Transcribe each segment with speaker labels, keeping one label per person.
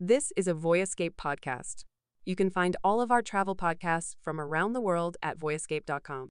Speaker 1: This is a Voyescape podcast. You can find all of our travel podcasts from around the world at voyescape.com.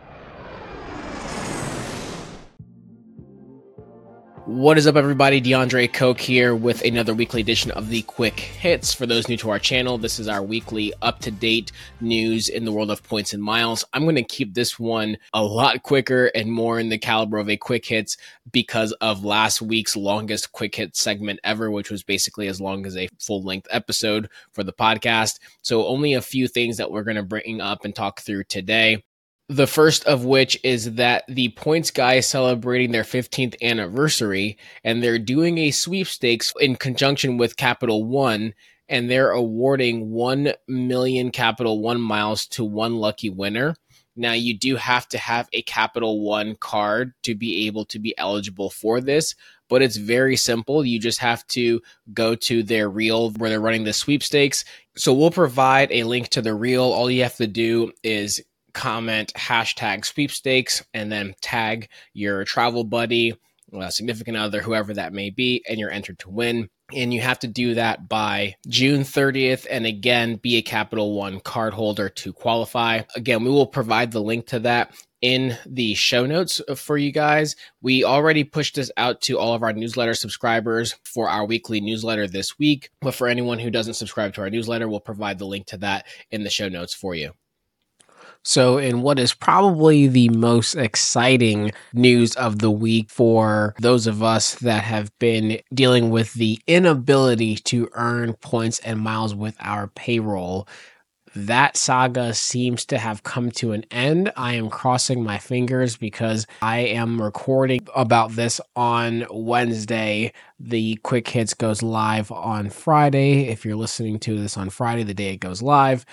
Speaker 2: What is up, everybody? DeAndre Koch here with another weekly edition of the Quick Hits. For those new to our channel, this is our weekly up-to-date news in the world of points and miles. I'm going to keep this one a lot quicker and more in the caliber of a Quick Hits because of last week's longest Quick Hits segment ever, which was basically as long as a full-length episode for the podcast. So only a few things that we're going to bring up and talk through today. The first of which is that the Points Guy is celebrating their 15th anniversary, and they're doing a sweepstakes in conjunction with Capital One, and they're awarding 1 million Capital One miles to one lucky winner. Now, you do have to have a Capital One card to be able to be eligible for this, but it's very simple. You just have to go to their reel where they're running the sweepstakes. So we'll provide a link to the reel. All you have to do is comment hashtag sweepstakes and then tag your travel buddy, significant other, whoever that may be, and you're entered to win. And you have to do that by June 30th. And again, be a Capital One card holder to qualify. Again, we will provide the link to that in the show notes for you guys. We already pushed this out to all of our newsletter subscribers for our weekly newsletter this week. But for anyone who doesn't subscribe to our newsletter, we'll provide the link to that in the show notes for you. So in what is probably the most exciting news of the week for those of us that have been dealing with the inability to earn points and miles with our payroll, that saga seems to have come to an end. I am crossing my fingers because I am recording about this on Wednesday. The Quick Hits goes live on Friday. If you're listening to this on Friday, the day it goes live.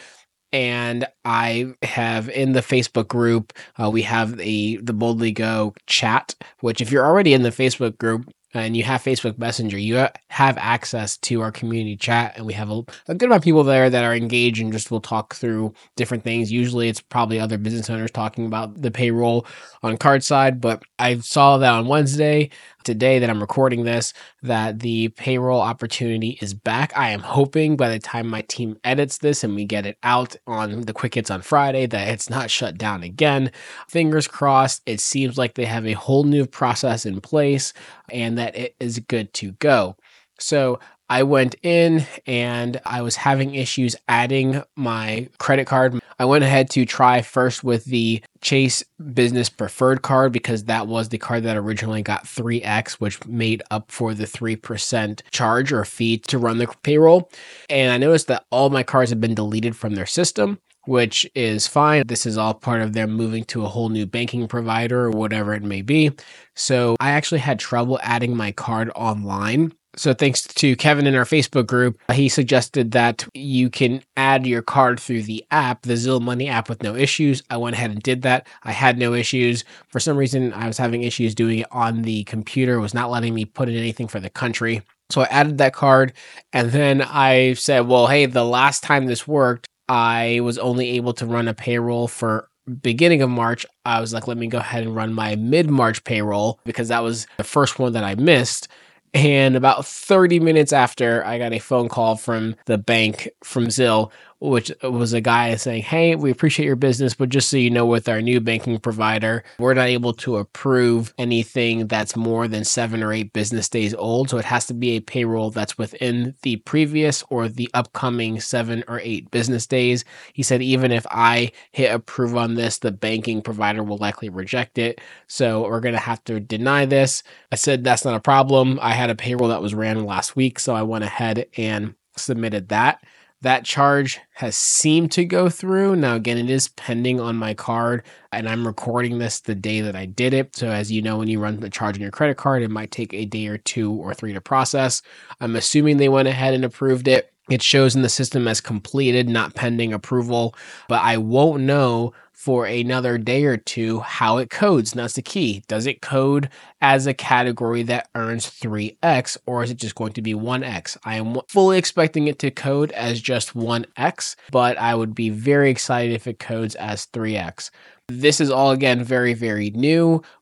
Speaker 2: And I have in the Facebook group, we have the Boldly Go chat, which if you're already in the Facebook group and you have Facebook Messenger, you have access to our community chat. And we have a good amount of people there that are engaged and just will talk through different things. Usually it's probably other business owners talking about the payroll on card side. But I saw that on Wednesday, today that I'm recording this, that the payroll opportunity is back. I am hoping by the time my team edits this and we get it out on the Quick Hits on Friday that it's not shut down again. Fingers crossed. It seems like they have a whole new process in place and that it is good to go. So I went in and I was having issues adding my credit card. I went ahead to try first with the Chase Business Preferred card because that was the card that originally got 3X, which made up for the 3% charge or fee to run the payroll. And I noticed that all my cards have been deleted from their system, which is fine. This is all part of them moving to a whole new banking provider or whatever it may be. So I actually had trouble adding my card online. So thanks to Kevin in our Facebook group, he suggested that you can add your card through the app, the Zelle Money app, with no issues. I went ahead and did that. I had no issues. For some reason, I was having issues doing it on the computer. It was not letting me put in anything for the country. So I added that card. And then I said, well, hey, the last time this worked, I was only able to run a payroll for beginning of March. I was like, let me go ahead and run my mid-March payroll because that was the first one that I missed. And about 30 minutes after, I got a phone call from the bank from Zelle, which was a guy saying, hey, we appreciate your business, but just so you know, with our new banking provider, we're not able to approve anything that's more than 7 or 8 business days old. So it has to be a payroll that's within the previous or the upcoming 7 or 8 business days. He said, even if I hit approve on this, the banking provider will likely reject it. So we're going to have to deny this. I said, that's not a problem. I had a payroll that was ran last week, so I went ahead and submitted that. That charge has seemed to go through. Now, again, it is pending on my card, and I'm recording this the day that I did it. So as you know, when you run the charge on your credit card, it might take a day or 2 or 3 to process. I'm assuming they went ahead and approved it. It shows in the system as completed, not pending approval, but I won't know for another day or 2 how it codes. And that's the key. Does it code as a category that earns 3X, or is it just going to be 1X? I am fully expecting it to code as just 1X, but I would be very excited if it codes as 3X. This is all, again, very, very new.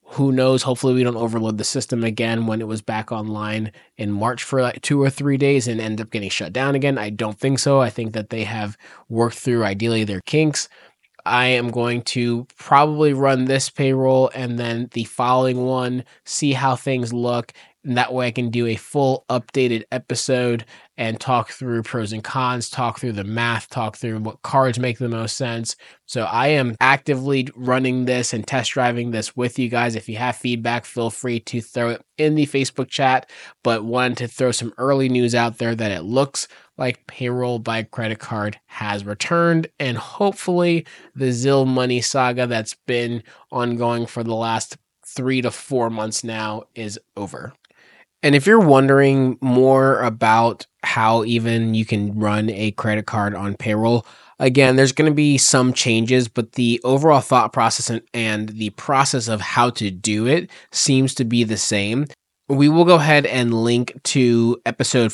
Speaker 2: Who knows? Hopefully we don't overload the system again when it was back online in March for like 2 or 3 days and end up getting shut down again. I don't think so. I think that they have worked through ideally their kinks. I am going to probably run this payroll and then the following one, see how things look. And that way I can do a full updated episode and talk through pros and cons, talk through the math, talk through what cards make the most sense. So I am actively running this and test driving this with you guys. If you have feedback, feel free to throw it in the Facebook chat, but wanted to throw some early news out there that it looks like payroll by credit card has returned, and hopefully the Zill money saga that's been ongoing for the last 3 to 4 months now is over. And if you're wondering more about how even you can run a credit card on payroll, again, there's going to be some changes, but the overall thought process and the process of how to do it seems to be the same. We will go ahead and link to episode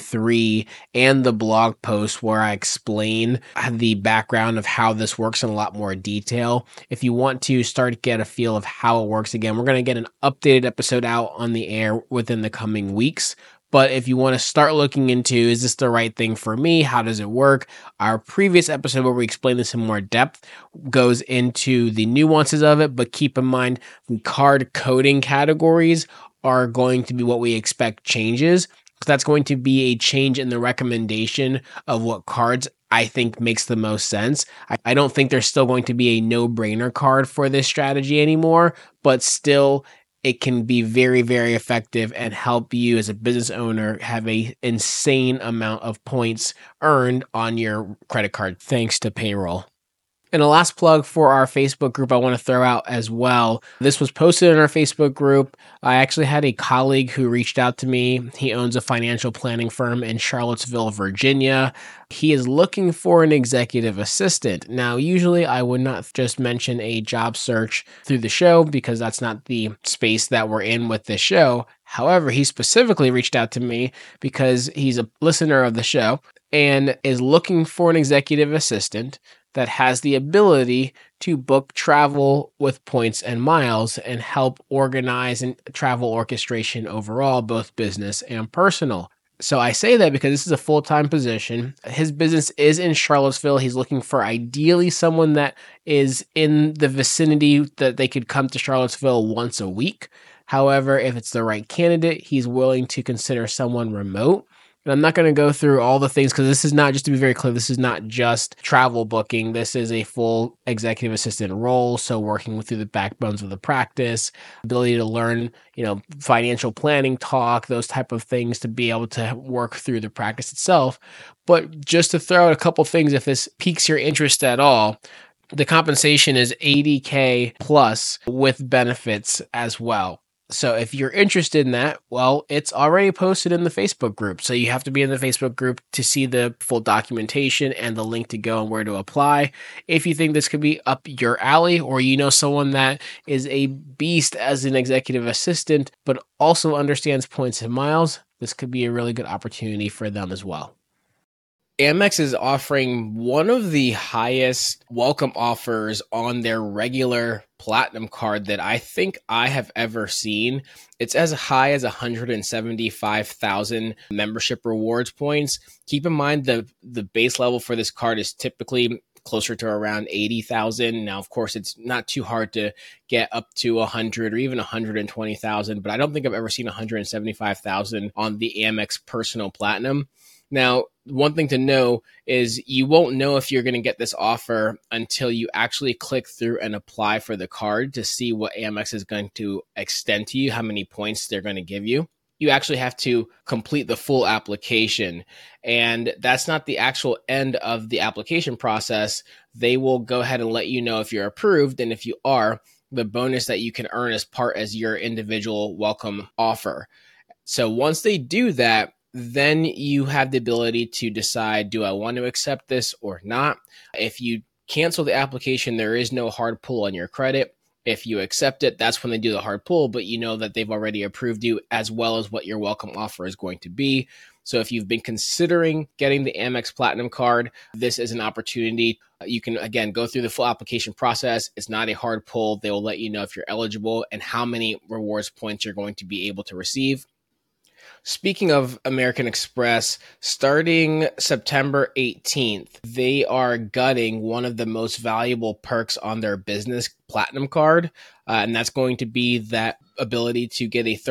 Speaker 2: 53 and the blog post where I explain the background of how this works in a lot more detail. If you want to start to get a feel of how it works, again, we're going to get an updated episode out on the air within the coming weeks. But if you want to start looking into, is this the right thing for me? How does it work? Our previous episode where we explain this in more depth goes into the nuances of it, but keep in mind the card coding categories are going to be what we expect changes. So that's going to be a change in the recommendation of what cards I think makes the most sense. I don't think there's still going to be a no-brainer card for this strategy anymore, but still it can be very, very effective and help you as a business owner have a insane amount of points earned on your credit card thanks to payroll. And a last plug for our Facebook group I want to throw out as well. This was posted in our Facebook group. I actually had a colleague who reached out to me. He owns a financial planning firm in Charlottesville, Virginia. He is looking for an executive assistant. Now, usually I would not just mention a job search through the show because that's not the space that we're in with this show. However, he specifically reached out to me because he's a listener of the show and is looking for an executive assistant that has the ability to book travel with points and miles and help organize and travel orchestration overall, both business and personal. So I say that because this is a full-time position. His business is in Charlottesville. He's looking for ideally someone that is in the vicinity that they could come to Charlottesville once a week. However, if it's the right candidate, he's willing to consider someone remote. And I'm not going to go through all the things because this is not, just to be very clear, this is not just travel booking. This is a full executive assistant role. So working through the backbones of the practice, ability to learn, financial planning talk, those type of things to be able to work through the practice itself. But just to throw out a couple things, if this piques your interest at all, the compensation is $80K plus with benefits as well. So if you're interested in that, well, it's already posted in the Facebook group. So you have to be in the Facebook group to see the full documentation and the link to go and where to apply. If you think this could be up your alley, or someone that is a beast as an executive assistant, but also understands points and miles, this could be a really good opportunity for them as well. Amex is offering one of the highest welcome offers on their regular platinum card that I think I have ever seen. It's as high as 175,000 membership rewards points. Keep in mind the base level for this card is typically closer to around 80,000. Now, of course, it's not too hard to get up to 100 or even 120,000, but I don't think I've ever seen 175,000 on the Amex Personal Platinum. Now, one thing to know is you won't know if you're going to get this offer until you actually click through and apply for the card to see what Amex is going to extend to you, how many points they're going to give you. You actually have to complete the full application, and that's not the actual end of the application process. They will go ahead and let you know if you're approved, and if you are, the bonus that you can earn as your individual welcome offer. So once they do that, then you have the ability to decide, do I want to accept this or not? If you cancel the application, there is no hard pull on your credit. If you accept it, that's when they do the hard pull, but you know that they've already approved you as well as what your welcome offer is going to be. So if you've been considering getting the Amex Platinum card, this is an opportunity. You can, again, go through the full application process. It's not a hard pull. They will let you know if you're eligible and how many rewards points you're going to be able to receive. Speaking of American Express, starting September 18th, they are gutting one of the most valuable perks on their business Platinum card, and that's going to be that ability to get a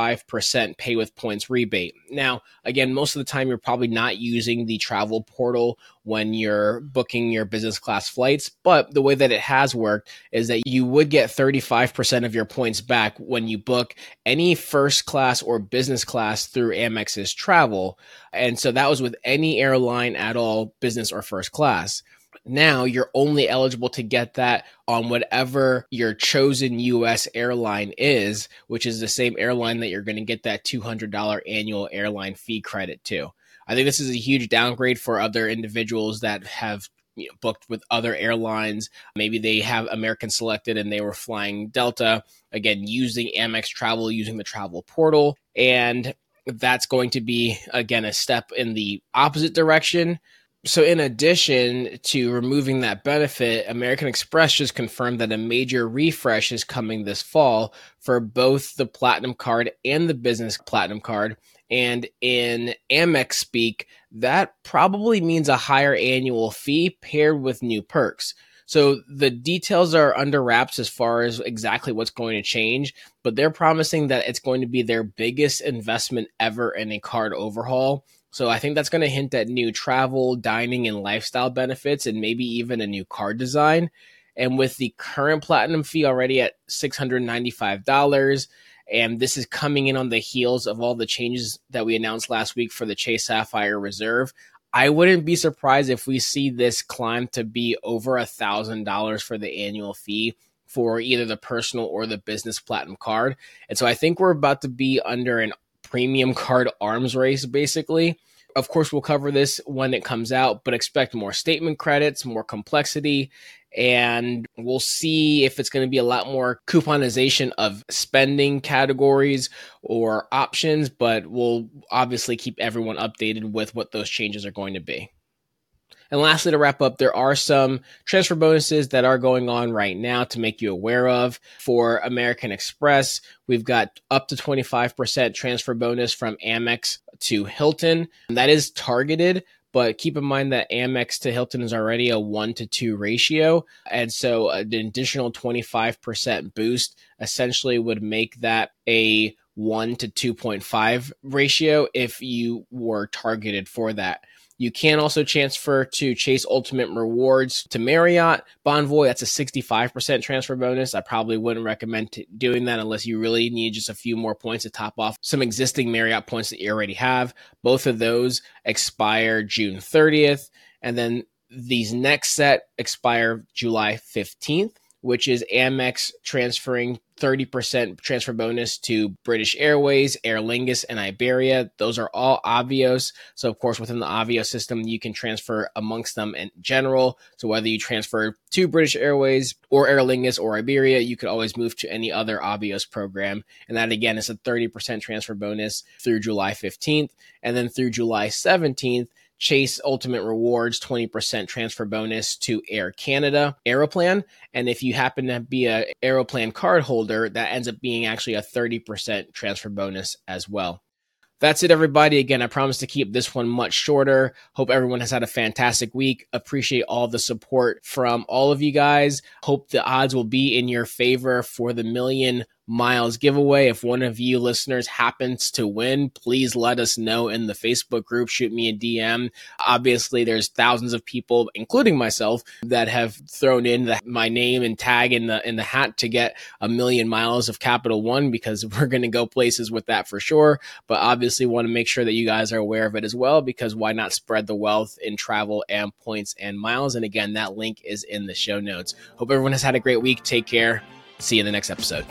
Speaker 2: 35% pay with points rebate. Now, again, most of the time you're probably not using the travel portal when you're booking your business class flights, but the way that it has worked is that you would get 35% of your points back when you book any first class or business class through Amex's travel. And so that was with any airline at all, business or first class. Now you're only eligible to get that on whatever your chosen U.S. airline is, which is the same airline that you're going to get that $200 annual airline fee credit to. I think this is a huge downgrade for other individuals that have booked with other airlines. Maybe they have American selected and they were flying Delta, again, using Amex Travel, using the travel portal. And that's going to be, again, a step in the opposite direction. So in addition to removing that benefit, American Express just confirmed that a major refresh is coming this fall for both the Platinum card and the Business Platinum card. And in Amex speak, that probably means a higher annual fee paired with new perks. So the details are under wraps as far as exactly what's going to change, but they're promising that it's going to be their biggest investment ever in a card overhaul. So I think that's going to hint at new travel, dining, and lifestyle benefits, and maybe even a new card design. And with the current Platinum fee already at $695, and this is coming in on the heels of all the changes that we announced last week for the Chase Sapphire Reserve, I wouldn't be surprised if we see this climb to be over $1,000 for the annual fee for either the personal or the business Platinum card. And so I think we're about to be under an premium card arms race, basically. Of course, we'll cover this when it comes out, but expect more statement credits, more complexity, and we'll see if it's going to be a lot more couponization of spending categories or options, but we'll obviously keep everyone updated with what those changes are going to be. And lastly, to wrap up, there are some transfer bonuses that are going on right now to make you aware of. For American Express, we've got up to 25% transfer bonus from Amex to Hilton. And that is targeted, but keep in mind that Amex to Hilton is already a 1-to-2 ratio. And so an additional 25% boost essentially would make that a 1-to-2.5 ratio if you were targeted for that. You can also transfer to Chase Ultimate Rewards to Marriott. Bonvoy, that's a 65% transfer bonus. I probably wouldn't recommend doing that unless you really need just a few more points to top off some existing Marriott points that you already have. Both of those expire June 30th. And then these next set expire July 15th, which is Amex transferring 30% transfer bonus to British Airways, Aer Lingus, and Iberia. Those are all Avios. So, of course, within the Avios system, you can transfer amongst them in general. So whether you transfer to British Airways or Aer Lingus or Iberia, you could always move to any other Avios program. And that, again, is a 30% transfer bonus through July 15th. And then through July 17th, Chase Ultimate Rewards 20% transfer bonus to Air Canada Aeroplan. And if you happen to be an Aeroplan card holder, that ends up being actually a 30% transfer bonus as well. That's it, everybody. Again, I promise to keep this one much shorter. Hope everyone has had a fantastic week. Appreciate all the support from all of you guys. Hope the odds will be in your favor for the Million Miles giveaway. If one of you listeners happens to win, please let us know in the Facebook group. Shoot me a DM. Obviously, there's thousands of people, including myself, that have thrown in my name and tag in the hat to get 1,000,000 miles of Capital One, because we're going to go places with that for sure. But obviously, want to make sure that you guys are aware of it as well, because why not spread the wealth in travel and points and miles? And again, that link is in the show notes. Hope everyone has had a great week. Take care. See you in the next episode.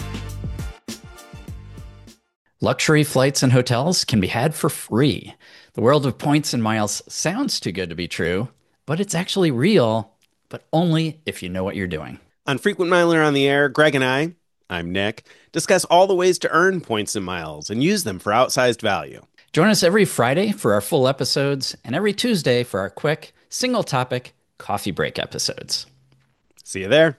Speaker 3: Luxury flights and hotels can be had for free. The world of points and miles sounds too good to be true, but it's actually real, but only if you know what you're doing.
Speaker 4: On Frequent Miler on the Air, Greg and I'm Nick, discuss all the ways to earn points and miles and use them for outsized value.
Speaker 3: Join us every Friday for our full episodes and every Tuesday for our quick, single-topic coffee break episodes.
Speaker 4: See you there.